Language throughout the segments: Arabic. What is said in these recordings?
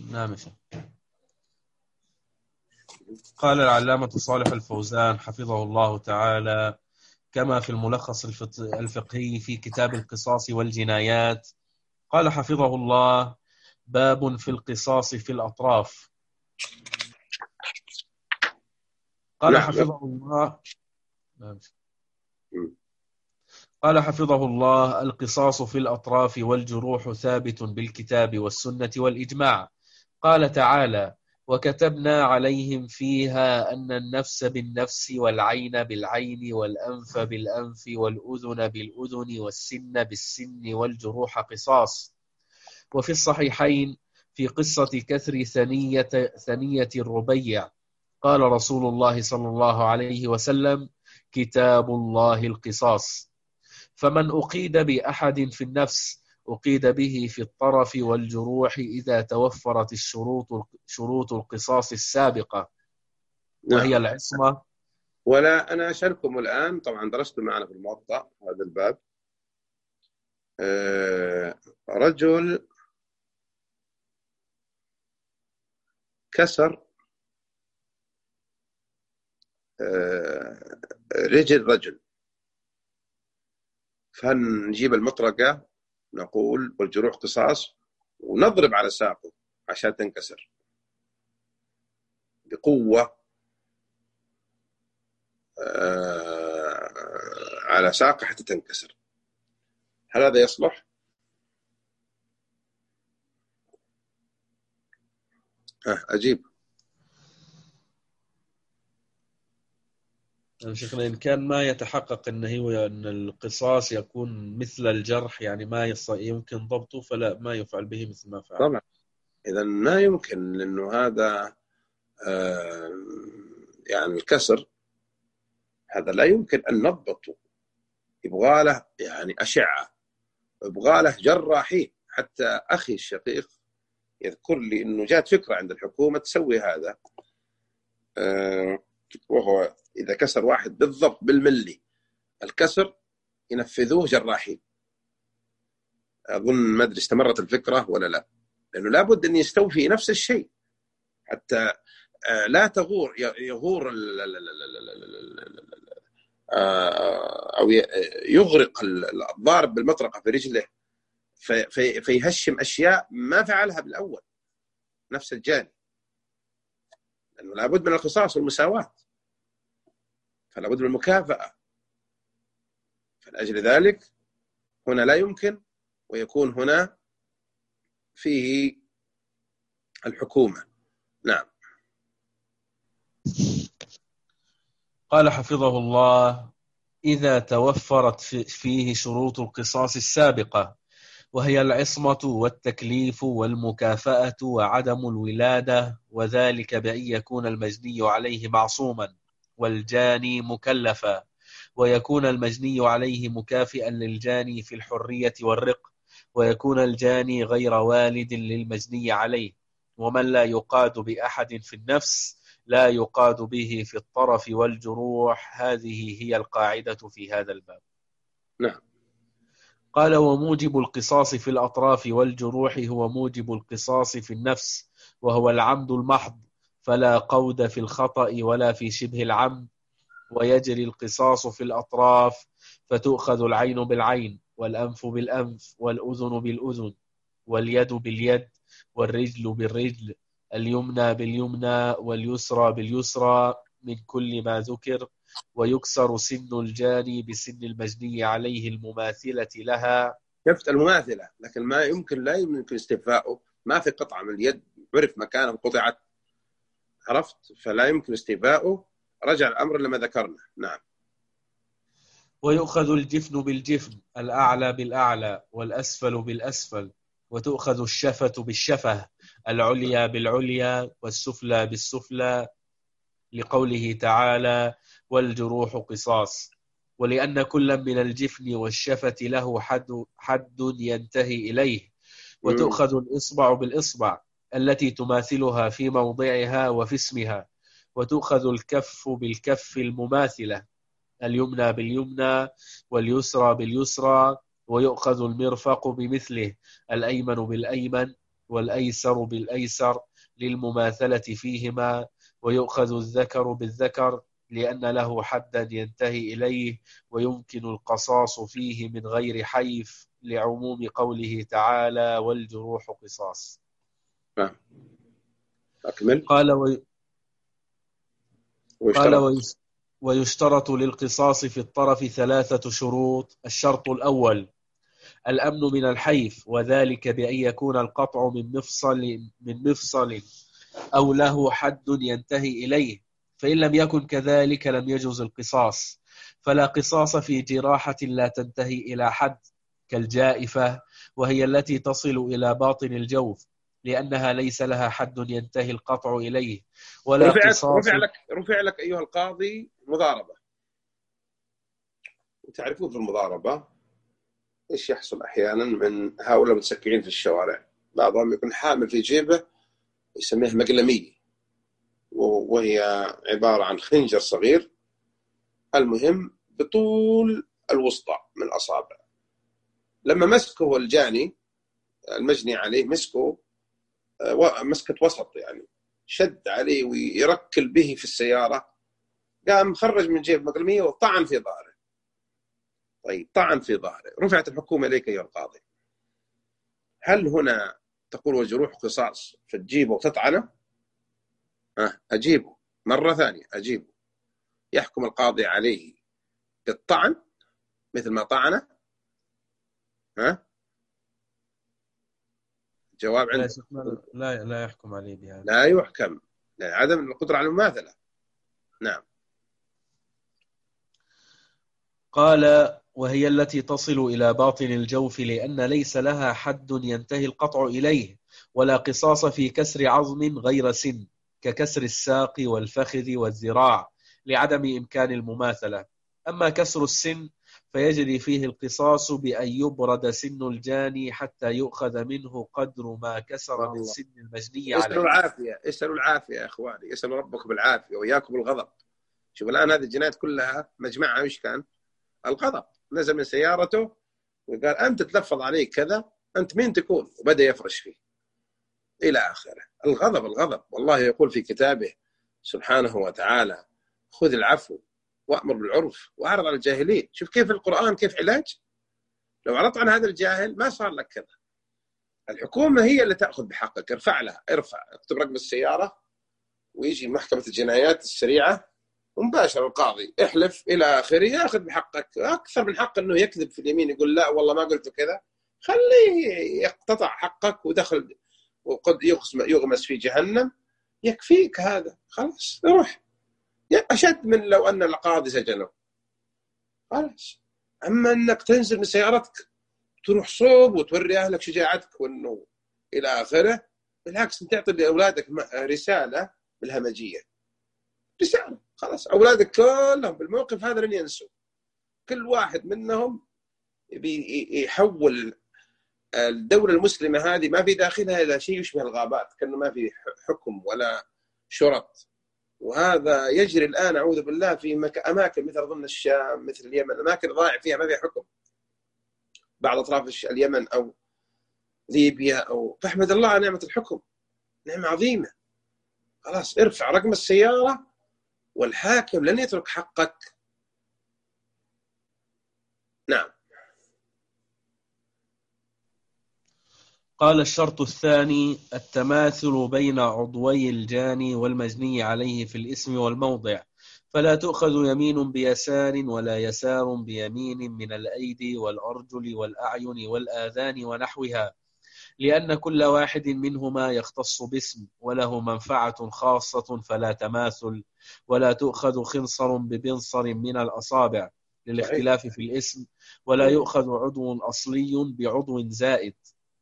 نعم. قال العلامة صالح الفوزان حفظه الله تعالى كما في الملخص الفقهي في كتاب القصاص والجنايات، قال حفظه الله: باب في القصاص في الأطراف. قال نعم. حفظه الله قال حفظه الله: القصاص في الأطراف والجروح ثابت بالكتاب والسنة والإجماع. قال تعالى: وكتبنا عليهم فيها أن النفس بالنفس والعين بالعين والأنف بالأنف والأذن بالأذن والسن بالسن والجروح قصاص. وفي الصحيحين في قصة كثر ثنية الربيع قال رسول الله صلى الله عليه وسلم: كتاب الله القصاص، فمن أقيد بأحد في النفس أقيد به في الطرف والجروح إذا توفرت شروط القصاص السابقة، وهي نعم. العصمة. ولا أنا أشارككم الآن، طبعا درست معنا في الموطأ هذا الباب. رجل كسر رجل رجل، فنجيب المطرقة نقول والجروح قصاص ونضرب على ساقه عشان تنكسر بقوة على ساقه حتى تنكسر. هل هذا يصلح؟ أجيب. شيخنا إن كان ما يتحقق أن القصاص يكون مثل الجرح، يعني ما يمكن ضبطه، فلا ما يفعل به مثل ما فعل. طبعا إذا ما يمكن، لأنه هذا يعني الكسر هذا لا يمكن أن نضبطه، يبغى له يعني أشعة، يبغى له جراحين. حتى أخي الشقيق يذكر لي أنه جات فكرة عند الحكومة تسوي هذا، وهو إذا كسر واحد بالضبط بالملي الكسر ينفذوه جراحين. أظن ما أدري استمرت الفكرة ولا لا، لأنه لابد أن يستوفي نفس الشيء حتى لا يغور أو يغرق الضارب بالمطرقة في رجله فيهشم أشياء ما فعلها بالأول نفس الجاني، لأنه لابد من القصاص والمساواة، فلا بد من المكافأة. فلأجل ذلك هنا لا يمكن، ويكون هنا فيه الحكومة. نعم. قال حفظه الله: إذا توفرت فيه شروط القصاص السابقة، وهي العصمة والتكليف والمكافأة وعدم الولادة، وذلك بأن يكون المجني عليه معصوما والجاني مكلفا، ويكون المجني عليه مكافئا للجاني في الحرية والرق، ويكون الجاني غير والد للمجني عليه، ومن لا يقاد بأحد في النفس لا يقاد به في الطرف والجروح. هذه هي القاعدة في هذا الباب. نعم. قال: وموجب القصاص في الأطراف والجروح هو موجب القصاص في النفس، وهو العمد المحض، فلا قود في الخطأ ولا في شبه العمد. ويجري القصاص في الأطراف، فتؤخذ العين بالعين والأنف بالأنف والأذن بالأذن واليد باليد والرجل بالرجل، اليمنى باليمنى واليسرى باليسرى، من كل ما ذكر. ويكسر سن الجاني بسن المجني عليه المماثلة لها. شفت المماثلة، لكن ما يمكن، لا يمكن استيفاؤه. ما في قطعة من اليد عرف مكانها قطعت، عرفت، فلا يمكن استيفاؤه. رجع الأمر لما ذكرنا. نعم. ويؤخذ الجفن بالجفن، الأعلى بالأعلى والأسفل بالأسفل، وتؤخذ الشفة بالشفة، العليا بالعليا والسفلى بالسفلى، لقوله تعالى: والجروح قصاص. ولأن كل من الجفن والشفة له حد ينتهي إليه. وتؤخذ الإصبع بالإصبع التي تماثلها في موضعها وفي اسمها. وتؤخذ الكف بالكف المماثلة، اليمنى باليمنى واليسرى باليسرى. ويؤخذ المرفق بمثله، الأيمن بالأيمن والأيسر بالأيسر للمماثلة فيهما، ويؤخذ الذكر بالذكر لأن له حدا ينتهي إليه، ويمكن القصاص فيه من غير حيف لعموم قوله تعالى والجروح قصاص. أكمل. قال ويشترط للقصاص في الطرف 3 شروط. الشرط الأول الأمن من الحيف، وذلك بأن يكون القطع من مفصل أو له حد ينتهي إليه، فإن لم يكن كذلك لم يجوز القصاص. فلا قصاص في جراحة لا تنتهي إلى حد كالجائفة، وهي التي تصل إلى باطن الجوف، لأنها ليس لها حد ينتهي القطع إليه. ولا قصاص. رفع لك أيها القاضي مضاربة، وتعرفون في المضاربة إيش يحصل أحيانا من هؤلاء المتسكعين في الشوارع، بعضهم يكون حامل في جيبه يسميه مقلمية، وهي عبارة عن خنجر صغير، المهم بطول الوسطى من الأصابع. لما مسكه الجاني المجني عليه مسكه مسكة وسط، يعني شد عليه ويركل به في السيارة، قام خرج من جيب مقلمية وطعن في ظهره. طيب طعن في ظهره، رفعت الحكومة إليك أيها القاضي، هل هنا تقول وجروح قصاص فتجيبه وتطعنه؟ أجيبه مرة ثانية، أجيبه يحكم القاضي عليه بالطعن مثل ما طعنه؟ جواب عندك. لا يحكم عليه بهذا. لا يحكم، عدم القدرة على المماثلة. نعم. قال وهي التي تصل إلى باطن الجوف لأن ليس لها حد ينتهي القطع إليه. ولا قصاص في كسر عظم غير سن ككسر الساق والفخذ والذراع لعدم إمكان المماثلة. أما كسر السن فيجري فيه القصاص بأن يبرد سن الجاني حتى يؤخذ منه قدر ما كسر من سن المجني عليه. اسألوا العافية يا إخواني، اسألوا ربكم بالعافية وإياكم الغضب. شوف الآن هذه الجنايات كلها مجمعها وش كان؟ الغضب. نزل من سيارته وقال أنت تلفظ عليك كذا، أنت مين تكون؟ وبدأ يفرش فيه إلى آخره. الغضب. والله يقول في كتابه سبحانه وتعالى خذ العفو وأمر بالعرف وأعرض عن الجاهلين. شوف كيف القرآن كيف علاج. لو عرضت عن هذا الجاهل ما صار لك كذا. الحكومة هي اللي تأخذ بحقك. ارفع اكتب رقم السيارة ويجي محكمة الجنايات السريعة ومباشر القاضي احلف إلى آخره، يأخذ بحقك. أكثر من حق أنه يكذب في اليمين يقول لا والله ما قلت كذا، خليه يقتطع حقك ودخل وقد يغمس في جهنم، يكفيك هذا خلاص. روح أشد من لو أن القاضي سجنه خلاص. أما أنك تنزل من سيارتك تروح صوب وتوري أهلك شجاعتك وأنه إلى آخره، بالعكس أنت تعطي لأولادك رسالة بالهمجية، رسالة خلاص. أولادك كلهم بالموقف هذا لن ينسوا. كل واحد منهم يحول الدولة المسلمة هذه ما في داخلها إلا شيء يشبه الغابات، كأنه ما في حكم ولا شرط. وهذا يجري الآن أعوذ بالله في أماكن مثل ضمن الشام مثل اليمن، أماكن ضائع فيها ما في حكم، بعض أطراف اليمن أو ليبيا أو، فاحمد الله على نعمة الحكم، نعمة عظيمة. خلاص ارفع رقم السيارة والحاكم لن يترك حقك. نعم. قال الشرط الثاني التماثل بين عضوي الجاني والمجني عليه في الاسم والموضع، فلا تؤخذ يمين بيسار ولا يسار بيمين من الأيدي والأرجل والأعين والآذان ونحوها، لأن كل واحد منهما يختص باسم وله منفعة خاصة فلا تماثل. ولا تؤخذ خنصر ببنصر من الأصابع للاختلاف في الاسم، ولا يؤخذ عضو أصلي بعضو زائد.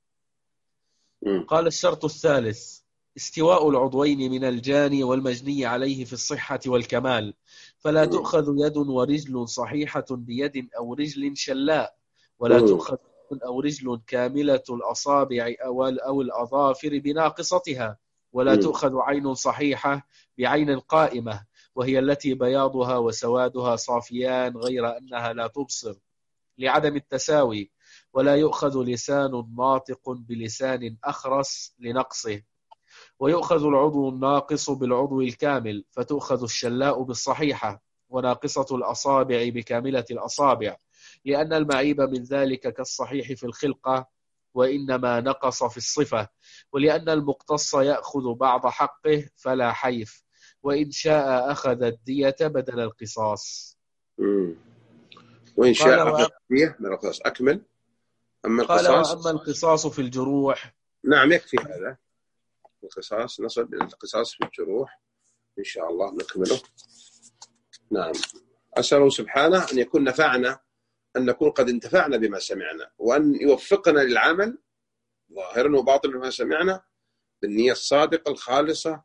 قال الشرط الثالث استواء العضوين من الجاني والمجني عليه في الصحة والكمال، فلا تؤخذ يد ورجل صحيحة بيد أو رجل شلاء، ولا تؤخذ أو رجل كاملة الأصابع أو الأظافر بناقصتها، ولا تؤخذ عين صحيحة بعين قائمة، وهي التي بياضها وسوادها صافيان غير أنها لا تبصر، لعدم التساوي، ولا يؤخذ لسان ناطق بلسان أخرس لنقصه، ويؤخذ العضو الناقص بالعضو الكامل، فتؤخذ الشلاء بالصحيحة، وناقصة الأصابع بكاملة الأصابع، لأن المعيب من ذلك كالصحيح في الخلقة، وإنما نقص في الصفة، ولأن المقتص يأخذ بعض حقه فلا حيف، وإن شاء أخذ الدية بدل القصاص. وإن قال شاء أخذ الدية من القصاص. أكمل. أما القصاص، وأما القصاص في الجروح. نعم يكفي هذا. القصاص، نصل إلى القصاص في الجروح إن شاء الله نكمله. نعم. أسأله سبحانه أن يكون نفعنا، أن نكون قد انتفعنا بما سمعنا، وأن يوفقنا للعمل ظاهرا وباطنا بما سمعنا بالنية الصادقة الخالصة،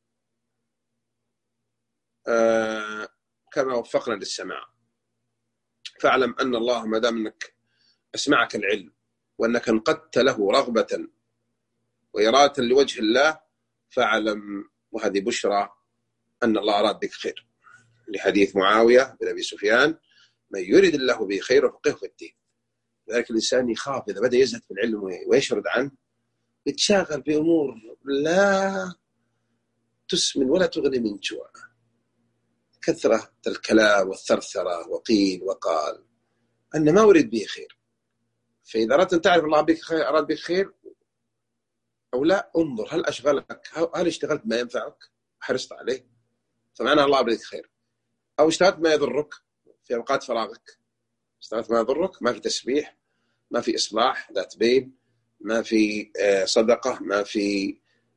كما وفقنا للسماع. فاعلم أن الله ما دام أنك أسمعك العلم وأنك انقدت له رغبة وإرادة لوجه الله، فاعلم، وهذه بشرى، أن الله أراد بك خير، لحديث معاوية بن أبي سفيان: من يريد الله به خير وفقهه في الدين. لذلك الإنسان يخاف إذا بدأ يزهد في العلم ويشرد عنه، يتشاغل بأمور لا تسمن ولا تغني من جوع، كثرة الكلام والثرثرة وقيل وقال، أن ما أريد به خير. فإذا أردت أن تعرف الله بك خير، أراد بك خير أو لا، انظر هل أشغلك، هل اشتغلت ما ينفعك وحرصت عليه، فمعنى الله بك خير. أو اشتغلت ما يضرك في أوقات فراغك، اشتغلت ما يضرك، ما في تسبيح، ما في إصلاح ذات بين، ما في صدقة، ما في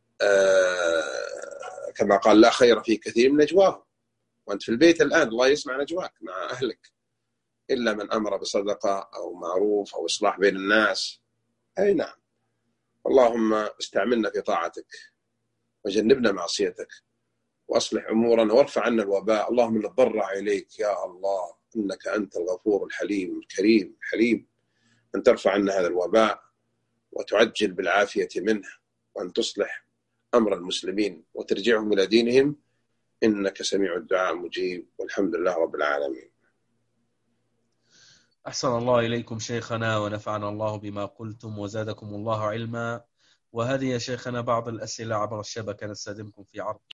كما قال: لا خير في كثير من نجواهم. وأنت في البيت الآن الله يسمع نجواك مع أهلك، إلا من أمر بصدقة أو معروف أو إصلاح بين الناس. أي نعم. اللهم استعملنا في طاعتك وجنبنا معصيتك، وأصلح أمورنا وارفع عنا الوباء. اللهم نتضرع إليك يا الله، إنك أنت الغفور الحليم الكريم الحليم، أن ترفع عنا هذا الوباء وتعجل بالعافية منه، وأن تصلح أمر المسلمين وترجعهم إلى دينهم، إنك سميع الدعاء مجيب، والحمد لله رب العالمين. أحسن الله إليكم شيخنا، ونفعنا الله بما قلتم، وزادكم الله علما. وهذه يا شيخنا بعض الأسئلة عبر الشبكة نستخدمكم في عرض